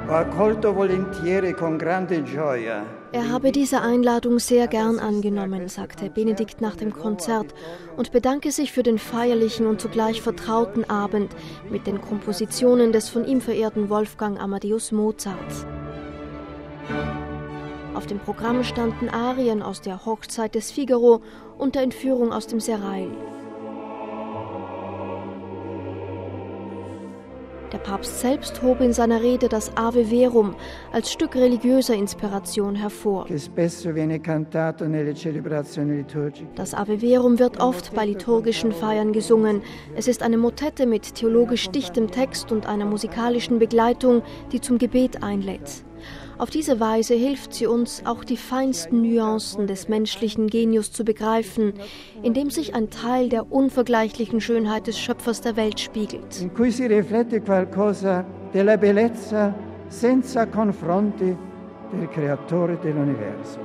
Er habe diese Einladung sehr gern angenommen, sagte Benedikt nach dem Konzert und bedanke sich für den feierlichen und zugleich vertrauten Abend mit den Kompositionen des von ihm verehrten Wolfgang Amadeus Mozart. Auf dem Programm standen Arien aus der Hochzeit des Figaro und der Entführung aus dem Serail. Der Papst selbst hob in seiner Rede das Ave Verum als Stück religiöser Inspiration hervor. Das Ave Verum wird oft bei liturgischen Feiern gesungen. Es ist eine Motette mit theologisch dichtem Text und einer musikalischen Begleitung, die zum Gebet einlädt. Auf diese Weise hilft sie uns, auch die feinsten Nuancen des menschlichen Genius zu begreifen, indem sich ein Teil der unvergleichlichen Schönheit des Schöpfers der Welt spiegelt. In cui si riflette qualcosa della bellezza senza confronti del creatore dell'universo.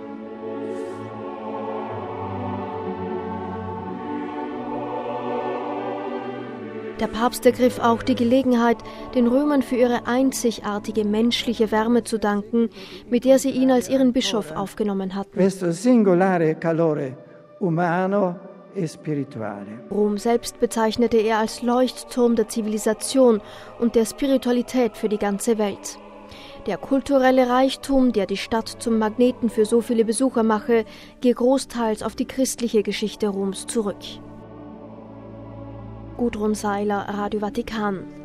Der Papst ergriff auch die Gelegenheit, den Römern für ihre einzigartige menschliche Wärme zu danken, mit der sie ihn als ihren Bischof aufgenommen hatten. Questo singolare calore umano e spirituale. Rom selbst bezeichnete er als Leuchtturm der Zivilisation und der Spiritualität für die ganze Welt. Der kulturelle Reichtum, der die Stadt zum Magneten für so viele Besucher mache, gehe großteils auf die christliche Geschichte Roms zurück. Gudrun Seiler, Radio Vatikan.